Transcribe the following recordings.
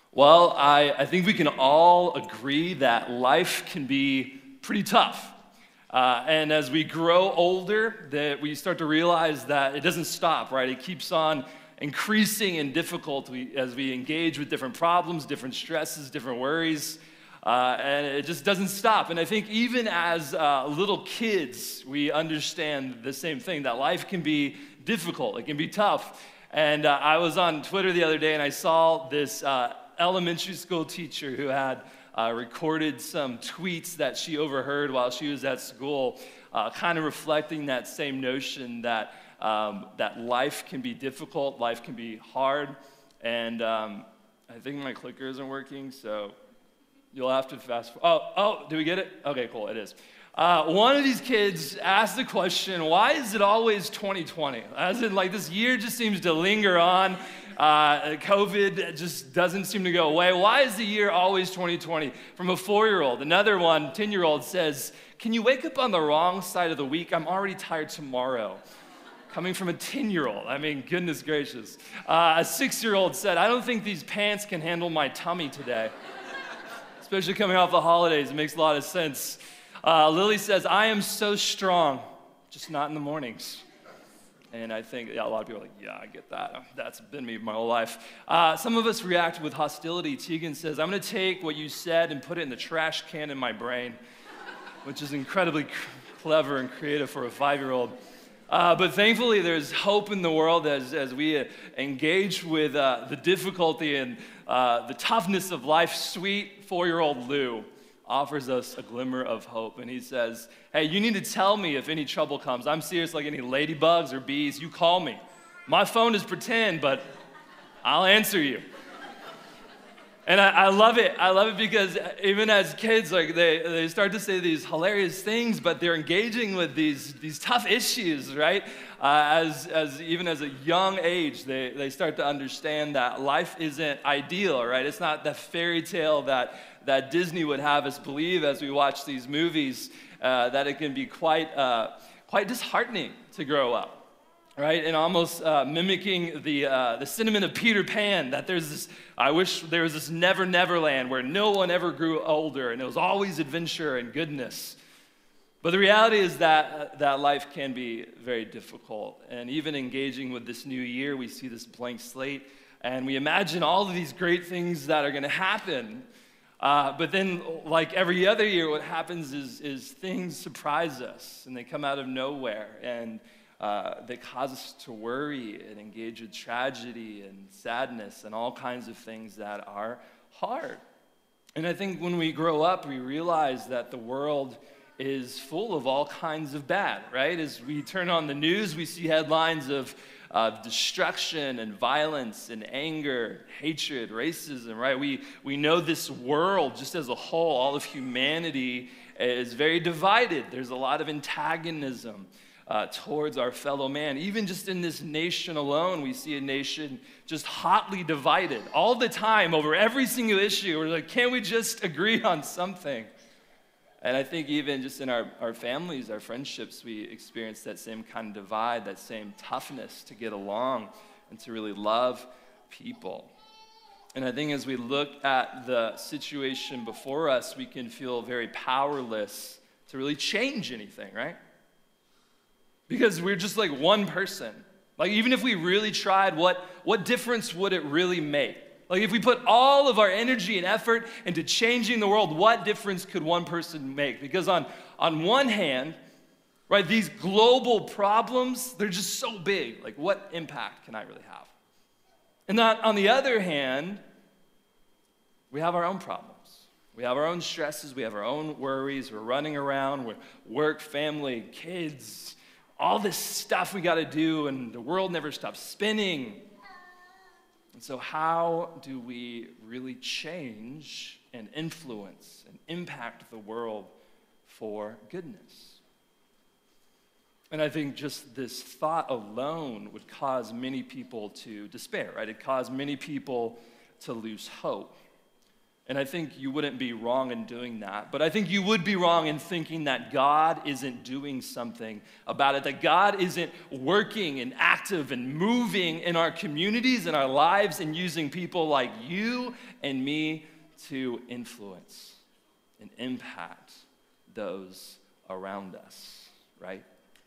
Well, I think we can all agree that life can be pretty tough. And as we grow older, that we start to realize that it doesn't stop, right? It keeps on increasing in difficulty as we engage with different problems, different stresses, different worries. And it just doesn't stop. And I think even as little kids, we understand the same thing, that life can be difficult, it can be tough. And I was on Twitter the other day and I saw this elementary school teacher who had recorded some tweets that she overheard while she was at school, kind of reflecting that same notion that that life can be difficult, life can be hard, and I think my clicker isn't working, so you'll have to fast forward. Oh, do we get it? Okay, cool, it is. One of these kids asked the question, why is it always 2020? As in, like, this year just seems to linger on. COVID just doesn't seem to go away. Why is the year always 2020? From a 4-year-old. Another one, 10-year-old, says, can you wake up on the wrong side of the week? I'm already tired tomorrow. Coming from a 10-year-old. I mean, goodness gracious. A 6-year-old said, I don't think these pants can handle my tummy today. Especially coming off the holidays, it makes a lot of sense. Lily says, I am so strong, just not in the mornings. And I think, a lot of people are like, yeah, I get that. That's been me my whole life. Some of us react with hostility. Tegan says, I'm going to take what you said and put it in the trash can in my brain, which is incredibly clever and creative for a 5-year-old. But thankfully, there's hope in the world as we engage with the difficulty and the toughness of life. Sweet 4-year-old Lou offers us a glimmer of hope. And he says, hey, you need to tell me if any trouble comes. I'm serious, like any ladybugs or bees, you call me. My phone is pretend, but I'll answer you. And I love it. I love it because even as kids, like they start to say these hilarious things, but they're engaging with these tough issues, right? Even as a young age, they start to understand that life isn't ideal, right? It's not the fairy tale that Disney would have us believe as we watch these movies, that it can be quite disheartening to grow up. Right, and almost mimicking the sentiment of Peter Pan, that there's this, I wish there was this never land where no one ever grew older and it was always adventure and goodness. But the reality is that life can be very difficult. And even engaging with this new year, we see this blank slate and we imagine all of these great things that are going to happen. But then, like every other year, what happens is things surprise us and they come out of nowhere. And they cause us to worry and engage with tragedy and sadness and all kinds of things that are hard. And I think when we grow up, we realize that the world is full of all kinds of bad, right? As we turn on the news, we see headlines of destruction and violence and anger, hatred, racism, right? We know this world just as a whole, all of humanity is very divided. There's a lot of antagonism towards our fellow man. Even just in this nation alone, we see a nation just hotly divided all the time over every single issue. We're like, can't we just agree on something? And I think even just in our families, our friendships, we experience that same kind of divide, that same toughness to get along and to really love people. And I think as we look at the situation before us, we can feel very powerless to really change anything, right? Because we're just like one person. Like, even if we really tried, what difference would it really make? Like, if we put all of our energy and effort into changing the world, what difference could one person make? Because on one hand, right, these global problems, they're just so big. Like, what impact can I really have? And on the other hand, we have our own problems. We have our own stresses. We have our own worries. We're running around with work, family, kids, all this stuff we got to do, and the world never stops spinning. And so how do we really change and influence and impact the world for goodness? And I think just this thought alone would cause many people to despair, right? It caused many people to lose hope. And I think you wouldn't be wrong in doing that. But I think you would be wrong in thinking that God isn't doing something about it, that God isn't working and active and moving in our communities and our lives and using people like you and me to influence and impact those around us, right?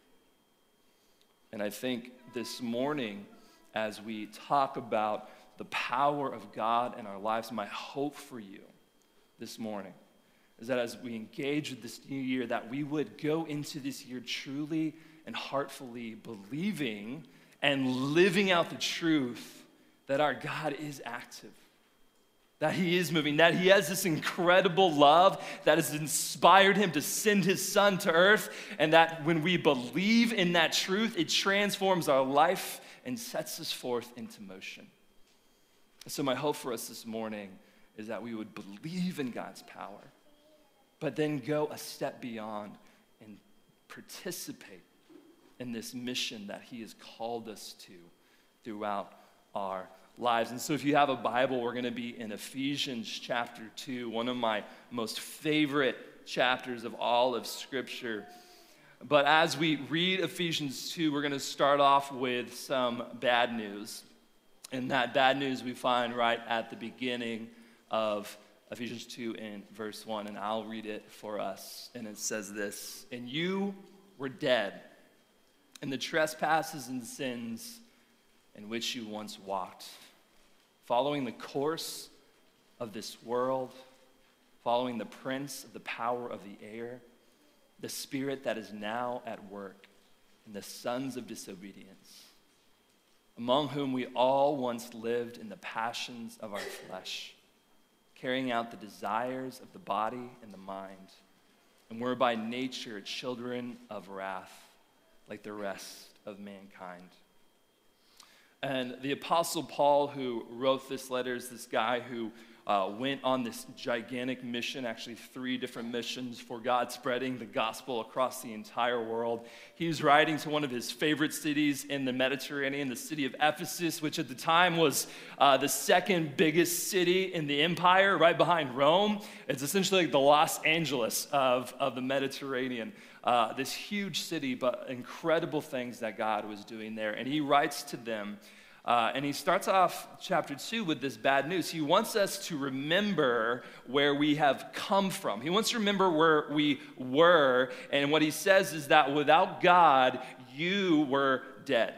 And I think this morning, as we talk about the power of God in our lives, my hope for you this morning is that as we engage with this new year, that we would go into this year truly and heartfully believing and living out the truth that our God is active, that he is moving, that he has this incredible love that has inspired him to send his son to earth, and that when we believe in that truth, it transforms our life and sets us forth into motion. So my hope for us this morning is that we would believe in God's power, but then go a step beyond and participate in this mission that he has called us to throughout our lives. And so if you have a Bible, we're going to be in Ephesians chapter 2, one of my most favorite chapters of all of Scripture. But as we read Ephesians 2, we're going to start off with some bad news. And that bad news we find right at the beginning of Ephesians 2 in verse 1. And I'll read it for us. And it says this: "And you were dead in the trespasses and sins in which you once walked, following the course of this world, following the prince of the power of the air, the spirit that is now at work in the sons of disobedience, among whom we all once lived in the passions of our flesh, carrying out the desires of the body and the mind, and were by nature children of wrath, like the rest of mankind." And the Apostle Paul, who wrote this letter, is this guy who went on this gigantic mission, actually 3 different missions for God, spreading the gospel across the entire world. He was writing to one of his favorite cities in the Mediterranean, the city of Ephesus, which at the time was the second biggest city in the empire, right behind Rome. It's essentially like the Los Angeles of the Mediterranean. This huge city, but incredible things that God was doing there. And he writes to them, and he starts off chapter 2 with this bad news. He wants us to remember where we have come from. He wants to remember where we were. And what he says is that without God, you were dead.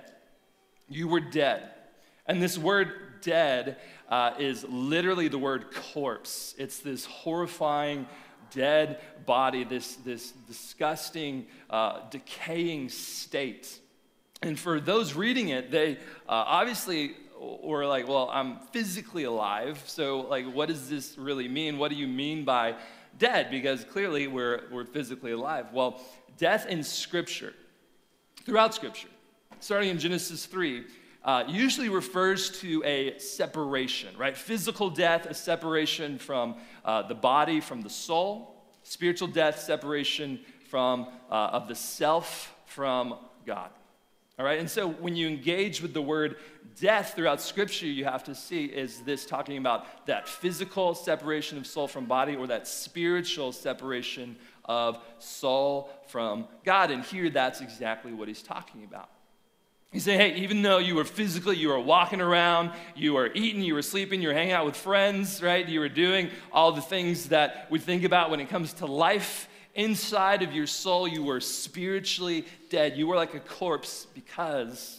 You were dead. And this word dead is literally the word corpse. It's this horrifying dead body, this disgusting, decaying state. And for those reading it, they obviously were like, well, I'm physically alive, so like, what does this really mean? What do you mean by dead? Because clearly we're physically alive. Well, death in Scripture, throughout Scripture, starting in Genesis 3, usually refers to a separation, right? Physical death, a separation from the body, from the soul. Spiritual death, separation from of the self from God. All right, and so when you engage with the word death throughout Scripture, you have to see, is this talking about that physical separation of soul from body, or that spiritual separation of soul from God? And here, that's exactly what he's talking about. He's saying, hey, even though you were walking around, you were eating, you were sleeping, you were hanging out with friends, right? You were doing all the things that we think about when it comes to life. Inside of your soul, you were spiritually dead. You were like a corpse because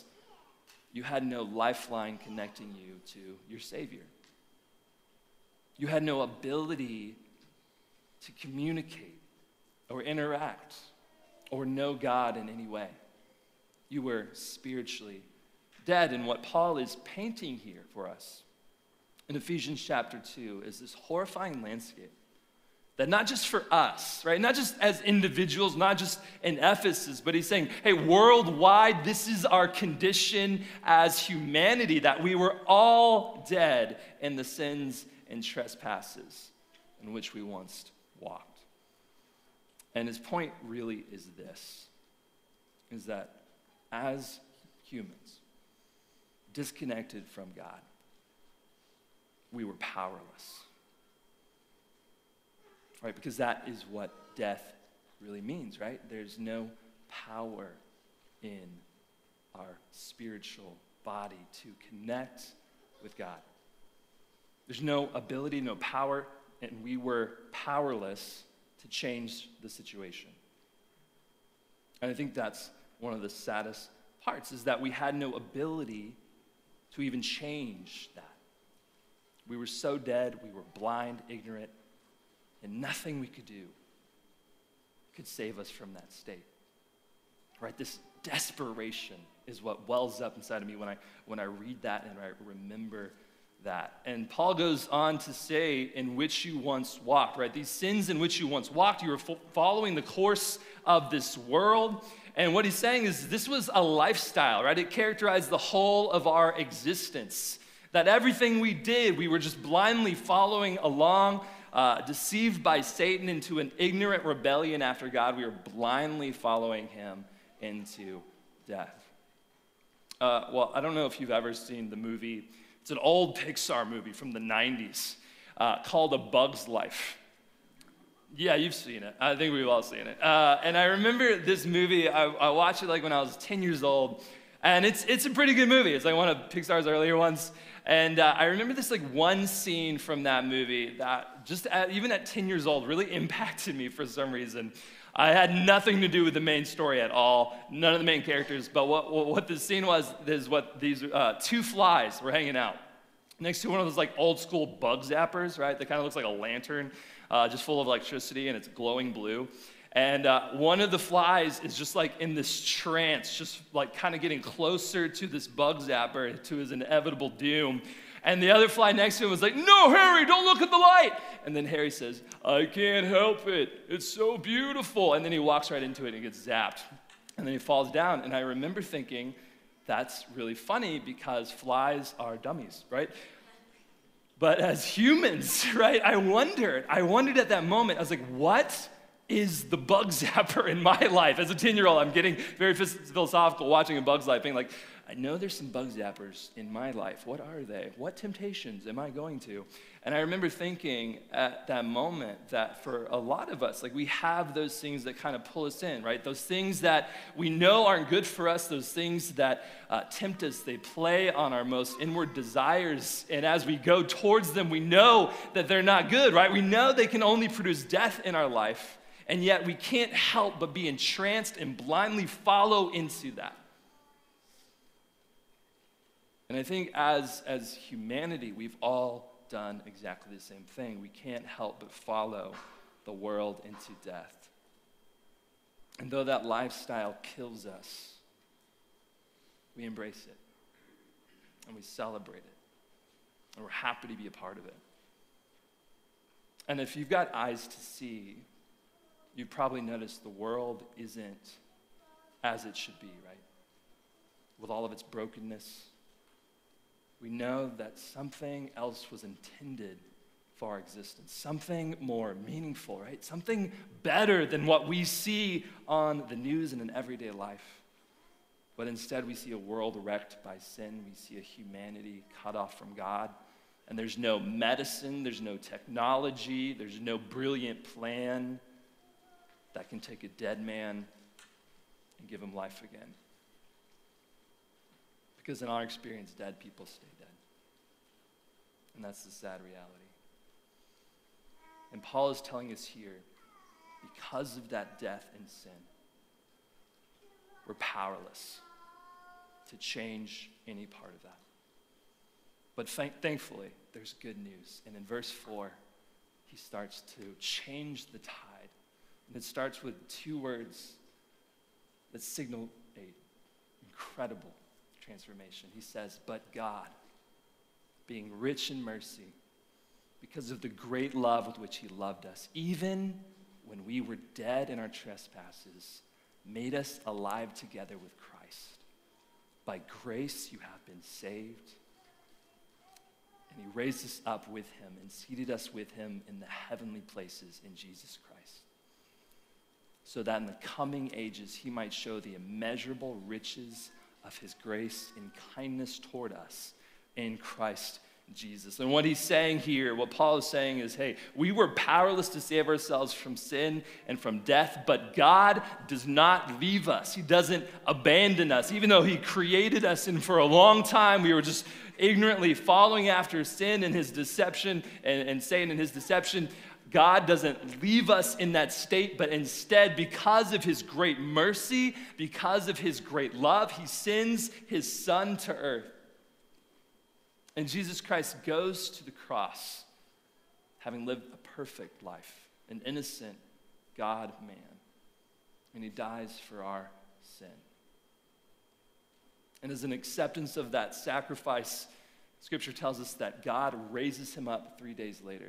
you had no lifeline connecting you to your Savior. You had no ability to communicate or interact or know God in any way. You were spiritually dead. And what Paul is painting here for us in Ephesians chapter 2 is this horrifying landscape that not just for us, right? Not just as individuals, not just in Ephesus, but he's saying, hey, worldwide, this is our condition as humanity, that we were all dead in the sins and trespasses in which we once walked. And his point really is this, is that as humans, disconnected from God, we were powerless. right? Because that is what death really means, right? There's no power in our spiritual body to connect with God. There's no ability, no power, and we were powerless to change the situation. And I think that's one of the saddest parts, is that we had no ability to even change that. We were so dead, we were blind, ignorant, and nothing we could do could save us from that state. Right? This desperation is what wells up inside of me when I read that and I remember that. And Paul goes on to say, in which you once walked, right? These sins in which you once walked, you were following the course of this world. And what he's saying is this was a lifestyle, right? It characterized the whole of our existence. That everything we did, we were just blindly following along, deceived by Satan into an ignorant rebellion after God. We were blindly following him into death. Well, I don't know if you've ever seen the movie. It's an old Pixar movie from the 90s called A Bug's Life. Yeah, you've seen it. I think we've all seen it. And I remember this movie, I watched it like when I was 10 years old, and it's a pretty good movie. It's like one of Pixar's earlier ones. And I remember this like one scene from that movie that just even at 10 years old really impacted me for some reason. I had nothing to do with the main story at all, none of the main characters, but what the scene was is what these two flies were hanging out next to one of those like old school bug zappers, right? That kind of looks like a lantern, just full of electricity, and it's glowing blue. And one of the flies is just like in this trance, just like kind of getting closer to this bug zapper, to his inevitable doom. And the other fly next to him was like, "No, Harry, don't look at the light." And then Harry says, "I can't help it. It's so beautiful." And then he walks right into it and gets zapped. And then he falls down. And I remember thinking, that's really funny because flies are dummies, right? But as humans, right, I wondered at that moment, I was like, what is the bug zapper in my life? As a 10-year-old, I'm getting very philosophical watching A Bug's Life, being like, I know there's some bug zappers in my life. What are they? What temptations am I going to? And I remember thinking at that moment that for a lot of us, like we have those things that kind of pull us in, right? Those things that we know aren't good for us, those things that tempt us, they play on our most inward desires. And as we go towards them, we know that they're not good, right? We know they can only produce death in our life. And yet we can't help but be entranced and blindly follow into that. And I think as humanity, we've all done exactly the same thing. We can't help but follow the world into death. And though that lifestyle kills us, we embrace it. And we celebrate it. And we're happy to be a part of it. And if you've got eyes to see, you've probably noticed the world isn't as it should be, right? With all of its brokenness, we know that something else was intended for our existence, something more meaningful, right? Something better than what we see on the news and in everyday life. But instead, we see a world wrecked by sin. We see a humanity cut off from God. And there's no medicine, there's no technology, there's no brilliant plan that can take a dead man and give him life again. Because in our experience, dead people stay dead. And that's the sad reality. And Paul is telling us here, because of that death and sin, we're powerless to change any part of that. But thankfully, there's good news. And in verse 4, he starts to change the tide. And it starts with two words that signal an incredible transformation. He says, "But God, being rich in mercy, because of the great love with which he loved us, even when we were dead in our trespasses, made us alive together with Christ. By grace you have been saved." And he raised us up with him and seated us with him in the heavenly places in Jesus Christ, so that in the coming ages he might show the immeasurable riches of his grace and kindness toward us in Christ Jesus. And what he's saying here, what Paul is saying is, hey, we were powerless to save ourselves from sin and from death, but God does not leave us. He doesn't abandon us. Even though he created us, and for a long time we were just ignorantly following after sin and his deception and Satan and his deception, God doesn't leave us in that state, but instead, because of his great mercy, because of his great love, he sends his son to earth. And Jesus Christ goes to the cross, having lived a perfect life, an innocent God-man, and he dies for our sin. And as an acceptance of that sacrifice, Scripture tells us that God raises him up 3 days later.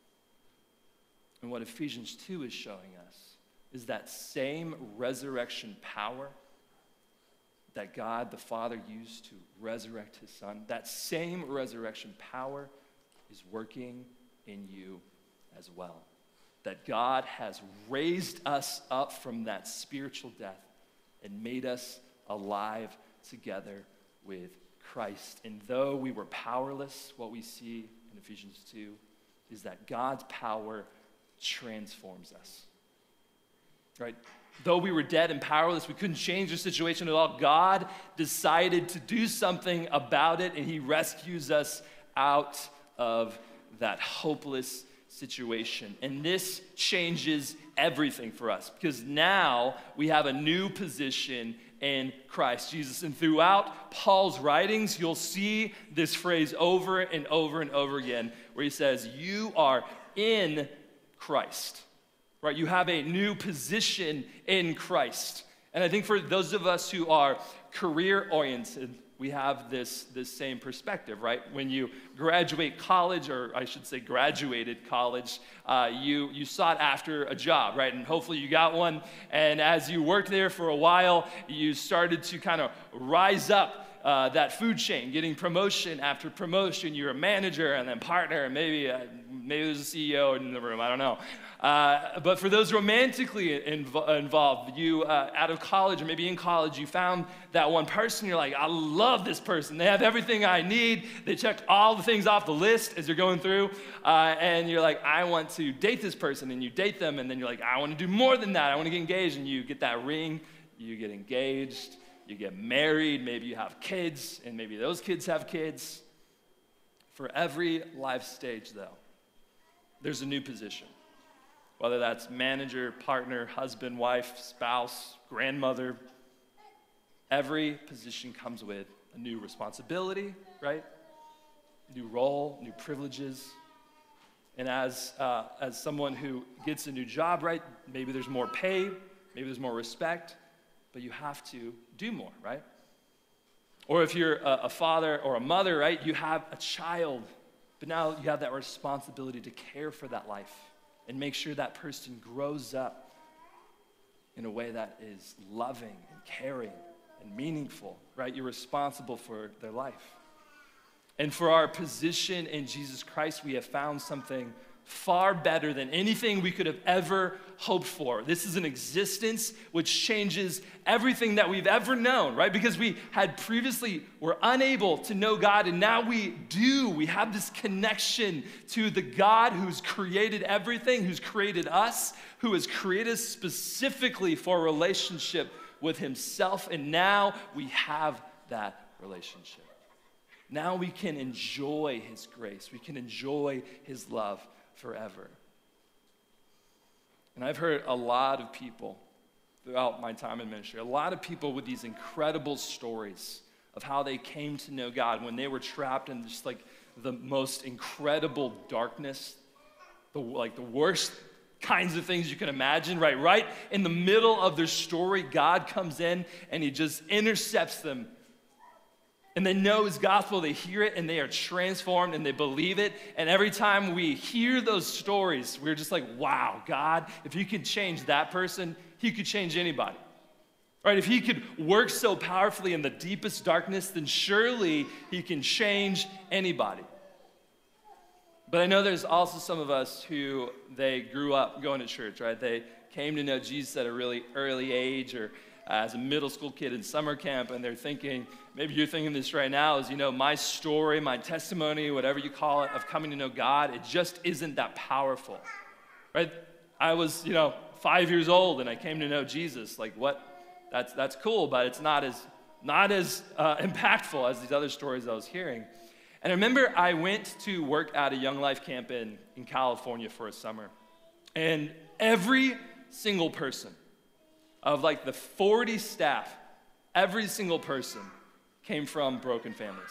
And what Ephesians 2 is showing us is that same resurrection power that God the Father used to resurrect his Son, that same resurrection power is working in you as well. That God has raised us up from that spiritual death and made us alive together with Christ. And though we were powerless, what we see in Ephesians 2 is that God's power transforms us. Right? Though we were dead and powerless, we couldn't change the situation at all, God decided to do something about it, and he rescues us out of that hopeless situation. And this changes everything for us, because now we have a new position in Christ Jesus. And throughout Paul's writings, you'll see this phrase over and over and over again, where he says, you are in Christ. Right, you have a new position in Christ. And I think for those of us who are career-oriented, we have this same perspective, right? When you graduate college, or I should say graduated college, you sought after a job, right? And hopefully you got one. And as you worked there for a while, you started to kind of rise up that food chain, getting promotion after promotion. You're a manager and then partner, and maybe there's a CEO in the room, I don't know. But for those romantically involved, you out of college or maybe in college, you found that one person, you're like, I love this person. They have everything I need. They check all the things off the list as you're going through. And you're like, I want to date this person. And you date them, and then you're like, I want to do more than that. I want to get engaged. And you get that ring, you get engaged, you get married, maybe you have kids, and maybe those kids have kids. For every life stage, though, there's a new position. Whether that's manager, partner, husband, wife, spouse, grandmother, every position comes with a new responsibility, right? New role, new privileges. And as someone who gets a new job, right, maybe there's more pay, maybe there's more respect, but you have to do more, right? Or if you're a father or a mother, right, you have a child, but now you have that responsibility to care for that life and make sure that person grows up in a way that is loving and caring and meaningful, right? You're responsible for their life. And for our position in Jesus Christ, we have found something far better than anything we could have ever hoped for. This is an existence which changes everything that we've ever known, right? Because we had previously were unable to know God, and now we do. We have this connection to the God who's created everything, who's created us, who has created us specifically for a relationship with himself, and now we have that relationship. Now we can enjoy his grace. We can enjoy his love forever. And I've heard a lot of people throughout my time in ministry, a lot of people with these incredible stories of how they came to know God when they were trapped in just like the most incredible darkness, the worst kinds of things you can imagine, right? Right in the middle of their story, God comes in and he just intercepts them. And they know his gospel, they hear it, and they are transformed, and they believe it. And every time we hear those stories, we're just like, wow, God, if you could change that person, he could change anybody. Right? If he could work so powerfully in the deepest darkness, then surely he can change anybody. But I know there's also some of us who they grew up going to church, right? They came to know Jesus at a really early age, or as a middle school kid in summer camp, and they're thinking, maybe you're thinking this right now, is, my story, my testimony, whatever you call it, of coming to know God, it just isn't that powerful, right? I was, 5 years old, and I came to know Jesus. Like, what? That's cool, but it's not as impactful as these other stories I was hearing. And I remember I went to work at a Young Life camp in California for a summer. And every single person of like the 40 staff, every single person came from broken families.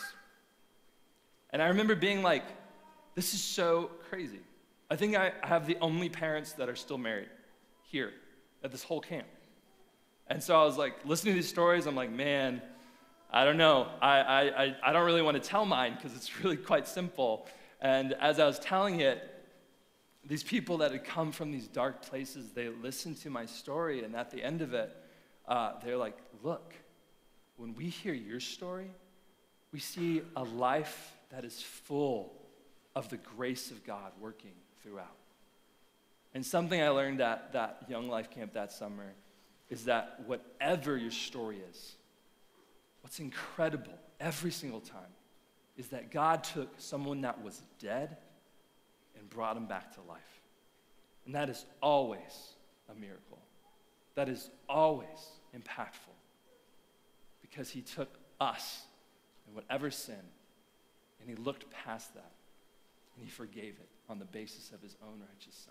And I remember being like, this is so crazy. I think I have the only parents that are still married here at this whole camp. And so I was like, listening to these stories, I'm like, man, I don't know. I don't really want to tell mine because it's really quite simple. And as I was telling it, these people that had come from these dark places, they listened to my story, and at the end of it, they're like, look, when we hear your story, we see a life that is full of the grace of God working throughout. And something I learned at that Young Life camp that summer is that whatever your story is, what's incredible every single time is that God took someone that was dead and brought him back to life. And that is always a miracle. That is always impactful because he took us and whatever sin, and he looked past that and he forgave it on the basis of his own righteous Son.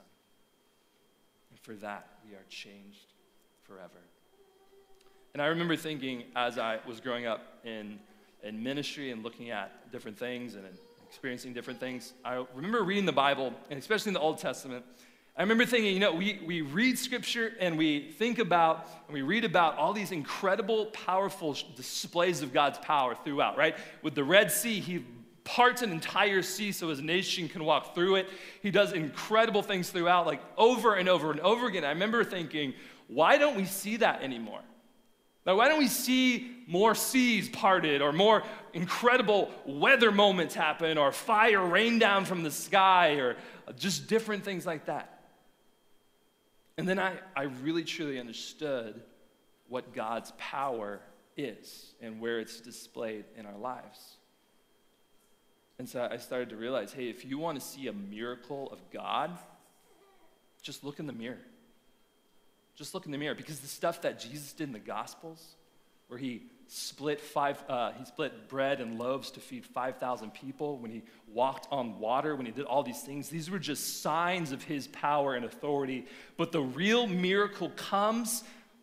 And for that, we are changed forever. And I remember thinking as I was growing up in ministry and looking at different things and experiencing different things, I remember reading the Bible, and especially in the Old Testament, I remember thinking, we read Scripture and we think about and we read about all these incredible, powerful displays of God's power throughout, right? With the Red Sea, he parts an entire sea so his nation can walk through it. He does incredible things throughout, like over and over and over again. I remember thinking, why don't we see that anymore? Now, why don't we see more seas parted or more incredible weather moments happen or fire rain down from the sky or just different things like that? And then I really truly understood what God's power is and where it's displayed in our lives. And so I started to realize, hey, if you want to see a miracle of God, just look in the mirror. Just look in the mirror, because the stuff that Jesus did in the Gospels, where he split bread and loaves to feed 5,000 people, when he walked on water, when he did all these things, these were just signs of his power and authority. But the real miracle comes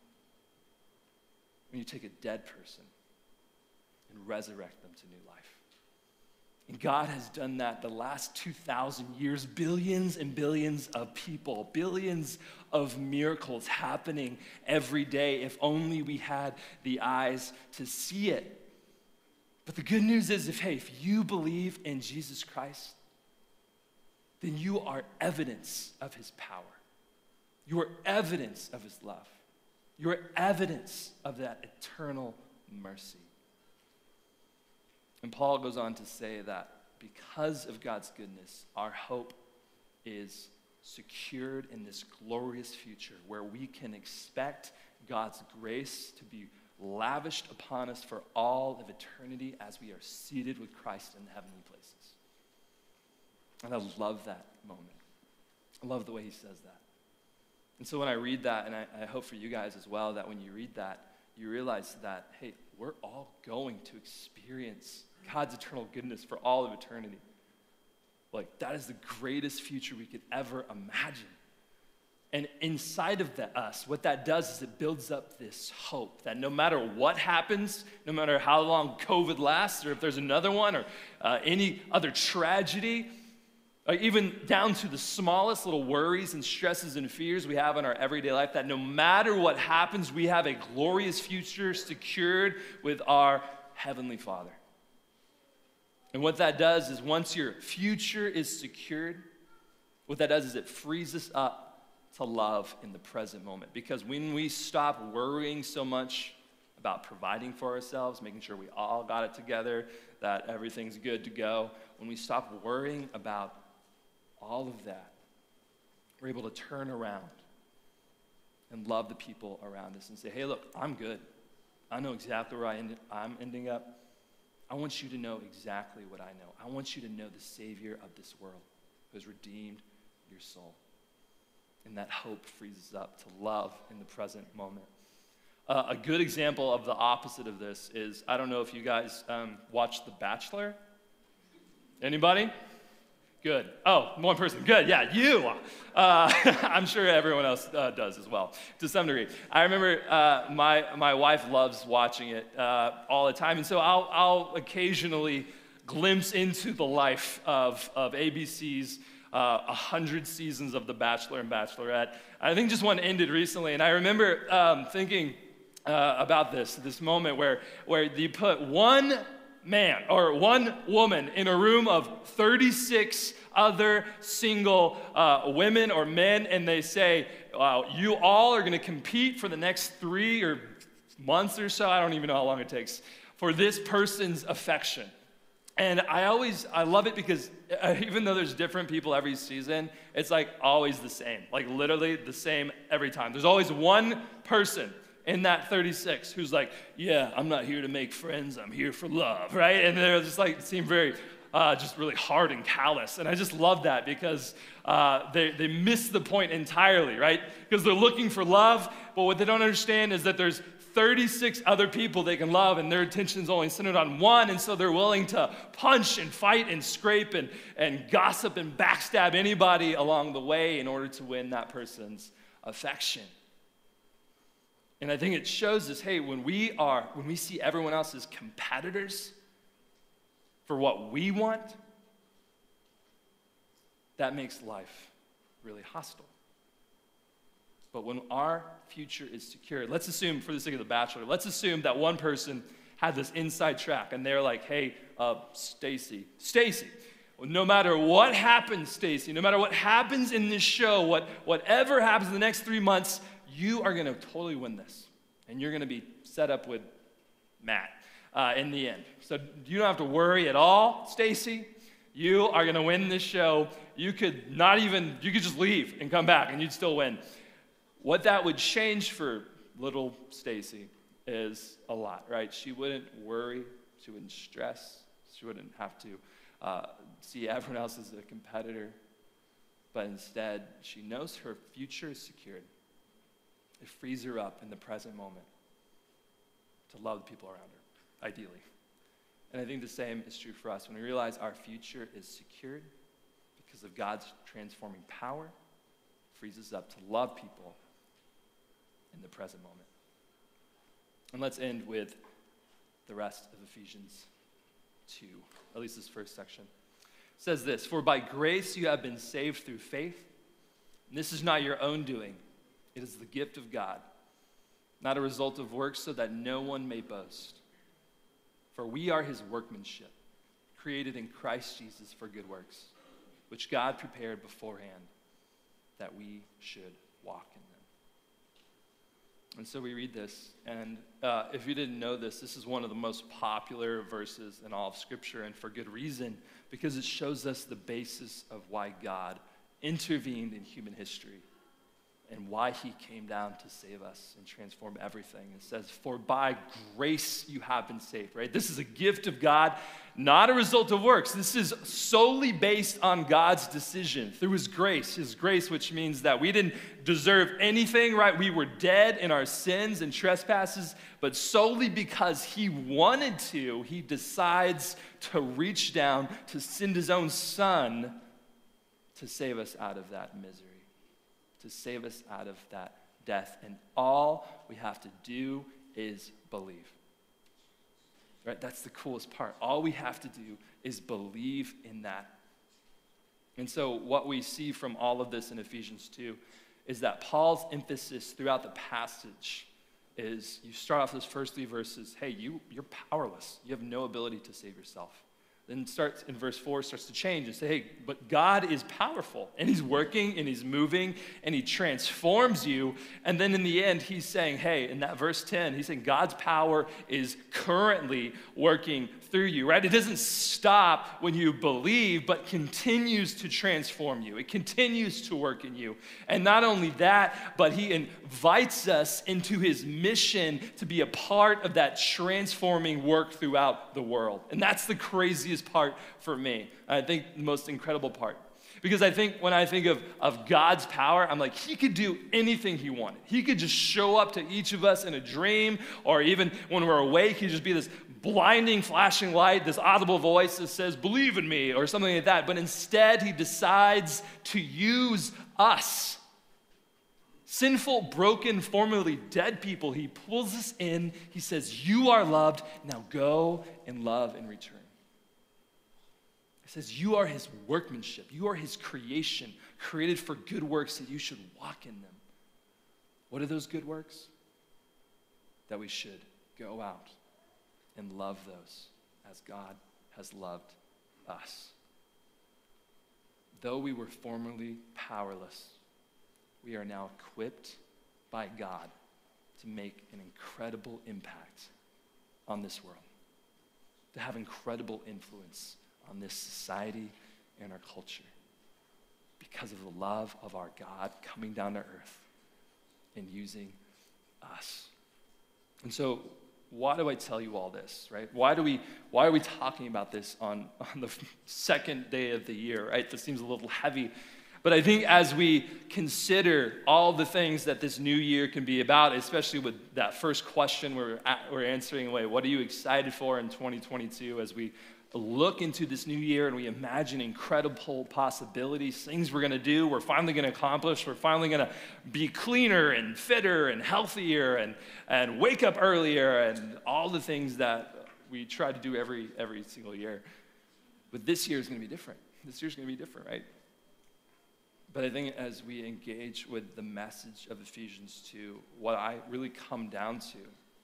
when you take a dead person and resurrect them to new life. And God has done that the last 2,000 years, billions and billions of people, billions of miracles happening every day, if only we had the eyes to see it. But the good news is, if you believe in Jesus Christ, then you are evidence of his power. You are evidence of his love. You are evidence of that eternal mercy. And Paul goes on to say that because of God's goodness, our hope is secured in this glorious future where we can expect God's grace to be lavished upon us for all of eternity as we are seated with Christ in the heavenly places. And I love that moment. I love the way he says that. And so when I read that, and I hope for you guys as well, that when you read that, you realize that, hey, we're all going to experience God's eternal goodness for all of eternity. Like, that is the greatest future we could ever imagine. And inside of us, what that does is it builds up this hope that no matter what happens, no matter how long COVID lasts, or if there's another one, or any other tragedy, or even down to the smallest little worries and stresses and fears we have in our everyday life, that no matter what happens, we have a glorious future secured with our Heavenly Father. And what that does is, once your future is secured, what that does is it frees us up to love in the present moment. Because when we stop worrying so much about providing for ourselves, making sure we all got it together, that everything's good to go, when we stop worrying about all of that, we're able to turn around and love the people around us and say, hey, look, I'm good. I know exactly where I'm ending up. I want you to know exactly what I know. I want you to know the Savior of this world who has redeemed your soul. And that hope frees us up to love in the present moment. A good example of the opposite of this is, I don't know if you guys watched The Bachelor. Anybody? Good. Oh, one person. Good. Yeah, you. I'm sure everyone else does as well, to some degree. I remember my wife loves watching it all the time, and so I'll occasionally glimpse into the life of ABC's 100 seasons of The Bachelor and Bachelorette. I think just one ended recently, and I remember thinking about this moment where you put one man or one woman in a room of 36 other single women or men, and they say, wow, you all are going to compete for the next 3 months or so, I don't even know how long it takes, for this person's affection. And I love it because even though there's different people every season, it's like always the same, like literally the same every time. There's always one person in that 36 who's like, yeah, I'm not here to make friends, I'm here for love, right? And they're just like, seem very, just really hard and callous. And I just love that because they miss the point entirely, right? Because they're looking for love, but what they don't understand is that there's 36 other people they can love, and their attention's only centered on one, and so they're willing to punch and fight and scrape and gossip and backstab anybody along the way in order to win that person's affection. And I think it shows us, hey, when we see everyone else as competitors for what we want, that makes life really hostile. But when our future is secure, let's assume, for the sake of The Bachelor, let's assume that one person had this inside track, and they're like, hey, Stacy, no matter what happens, Stacy, no matter what happens in this show, whatever happens in the next 3 months, you are going to totally win this, and you're going to be set up with Matt in the end. So you don't have to worry at all, Stacy. You are going to win this show. You could just leave and come back, and you'd still win. What that would change for little Stacy is a lot, right? She wouldn't worry. She wouldn't stress. She wouldn't have to see everyone else as a competitor. But instead, she knows her future is secured. It frees her up in the present moment to love the people around her, ideally. And I think the same is true for us. When we realize our future is secured because of God's transforming power, it frees us up to love people in the present moment. And let's end with the rest of Ephesians 2, at least this first section. It says this, "For by grace you have been saved through faith, and this is not your own doing. It is the gift of God, not a result of works, so that no one may boast. For we are his workmanship, created in Christ Jesus for good works, which God prepared beforehand that we should walk in them." And so we read this, and if you didn't know this, this is one of the most popular verses in all of Scripture, and for good reason, because it shows us the basis of why God intervened in human history and why he came down to save us and transform everything. It says, "For by grace you have been saved," right? This is a gift of God, not a result of works. This is solely based on God's decision through his grace, which means that we didn't deserve anything, right? We were dead in our sins and trespasses, but solely because he wanted to, he decides to reach down to send his own son to save us out of that misery, to save us out of that death. And all we have to do is believe. Right? That's the coolest part. All we have to do is believe in that. And so what we see from all of this in Ephesians 2 is that Paul's emphasis throughout the passage is, you start off those first 3 verses, hey, you're powerless. You have no ability to save yourself. Then starts in verse 4, starts to change and say, hey, but God is powerful, and he's working, and he's moving, and he transforms you. And then in the end, he's saying, hey, in that verse 10, he's saying God's power is currently working through you, right? It doesn't stop when you believe, but continues to transform you. It continues to work in you. And not only that, but he invites us into his mission to be a part of that transforming work throughout the world. And that's the craziest part for me. I think the most incredible part. Because I think when I think of God's power, I'm like, he could do anything he wanted. He could just show up to each of us in a dream, or even when we're awake, he'd just be this blinding, flashing light, this audible voice that says, believe in me, or something like that. But instead, he decides to use us. Sinful, broken, formerly dead people, he pulls us in. He says, you are loved. Now go and love in return. It says, you are his workmanship. You are his creation, created for good works that you should walk in them. What are those good works? That we should go out and love those as God has loved us. Though we were formerly powerless, we are now equipped by God to make an incredible impact on this world, to have incredible influence on this society and our culture because of the love of our God coming down to earth and using us. And so why do I tell you all this, right? Why are we talking about this on the second day of the year, right? This seems a little heavy. But I think as we consider all the things that this new year can be about, especially with that first question we're answering, what are you excited for in 2022, as we look into this new year and we imagine incredible possibilities, things we're going to do, we're finally going to accomplish, we're finally going to be cleaner and fitter and healthier and wake up earlier and all the things that we try to do every single year. But this year is going to be different. This year's going to be different, right? But I think as we engage with the message of Ephesians 2, what I really come down to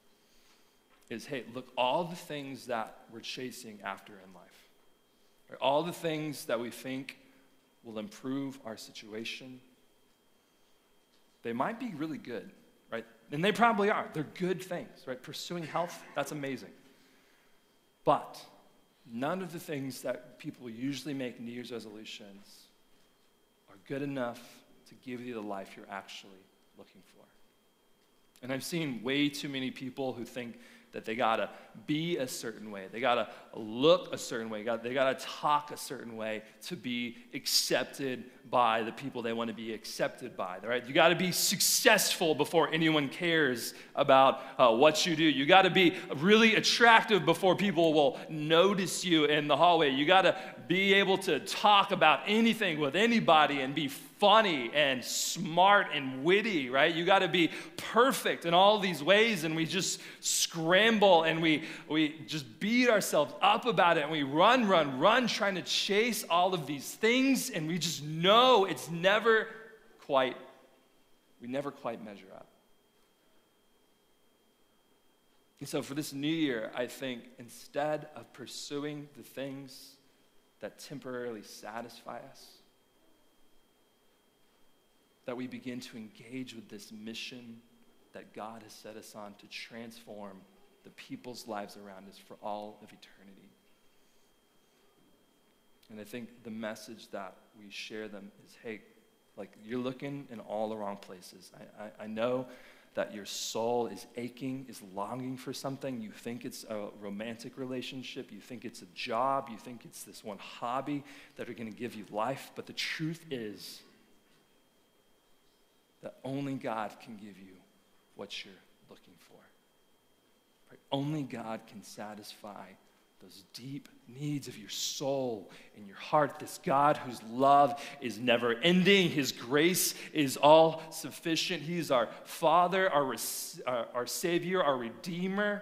is, hey, look, all the things that we're chasing after in life, right? All the things that we think will improve our situation, they might be really good, right? And they probably are. They're good things, right? Pursuing health, that's amazing. But none of the things that people usually make New Year's resolutions are good enough to give you the life you're actually looking for. And I've seen way too many people who think that they gotta be a certain way, they gotta look a certain way, they gotta talk a certain way to be accepted by the people they want to be accepted by, right? You gotta be successful before anyone cares about what you do. You gotta be really attractive before people will notice you in the hallway. You gotta be able to talk about anything with anybody and be funny and smart and witty, right? You got to be perfect in all these ways, and we just scramble and we just beat ourselves up about it, and we run trying to chase all of these things, and we just know we never quite measure up. And so for this new year, I think instead of pursuing the things that temporarily satisfy us, that we begin to engage with this mission that God has set us on to transform the people's lives around us for all of eternity. And I think the message that we share them is, hey, like, you're looking in all the wrong places. I know that your soul is aching, is longing for something. You think it's a romantic relationship. You think it's a job. You think it's this one hobby that are going to give you life. But the truth is that only God can give you what you're looking for. Right? Only God can satisfy those deep needs of your soul and your heart. This God whose love is never ending. His grace is all sufficient. He is our Father, our Savior, our Redeemer.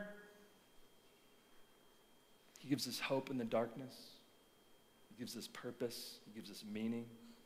He gives us hope in the darkness. He gives us purpose. He gives us meaning.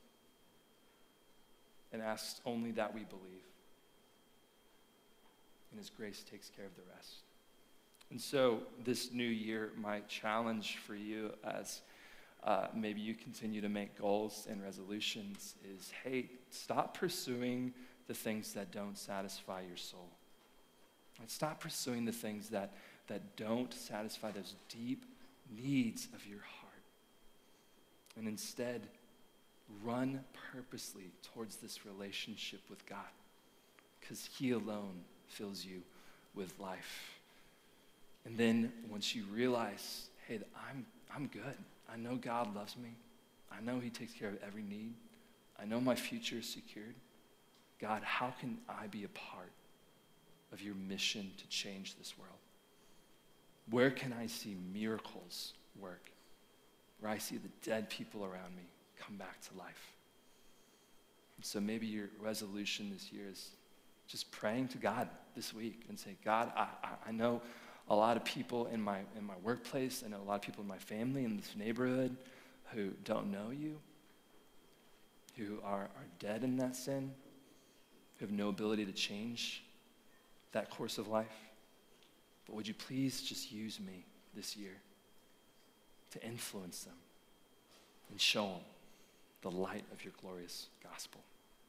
And asks only that we believe. And his grace takes care of the rest. And so this new year, my challenge for you as maybe you continue to make goals and resolutions is, hey, stop pursuing the things that don't satisfy your soul. And stop pursuing the things that don't satisfy those deep needs of your heart. And instead, run purposely towards this relationship with God, because he alone fills you with life. And then once you realize, hey, I'm good. I know God loves me. I know he takes care of every need. I know my future is secured. God, how can I be a part of your mission to change this world? Where can I see miracles work? Where I see the dead people around me come back to life. And so maybe your resolution this year is just praying to God this week and say, God, I know a lot of people in my workplace, I know a lot of people in my family, in this neighborhood, who don't know you, who are dead in that sin, who have no ability to change that course of life. But would you please just use me this year to influence them and show them the light of your glorious gospel?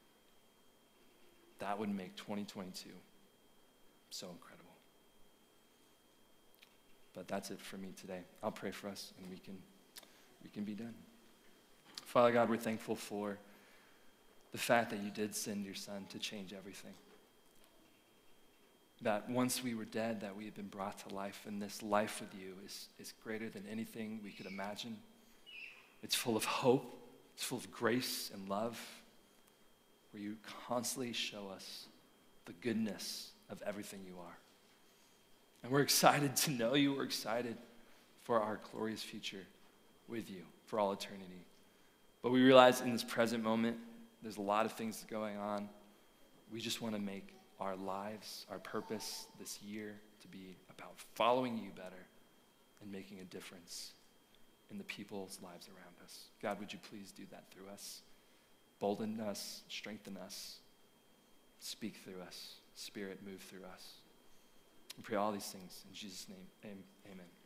That would make 2022 so incredible. But that's it for me today. I'll pray for us and we can be done. Father God, we're thankful for the fact that you did send your son to change everything. That once we were dead, that we had been brought to life, and this life with you is greater than anything we could imagine. It's full of hope. It's full of grace and love, where you constantly show us the goodness of everything you are. And we're excited to know you. We're excited for our glorious future with you for all eternity. But we realize in this present moment, there's a lot of things going on. We just want to make our lives, our purpose this year to be about following you better and making a difference in the people's lives around us. God, would you please do that through us? Bolden us, strengthen us, speak through us. Spirit, move through us. We pray all these things in Jesus' name. Amen.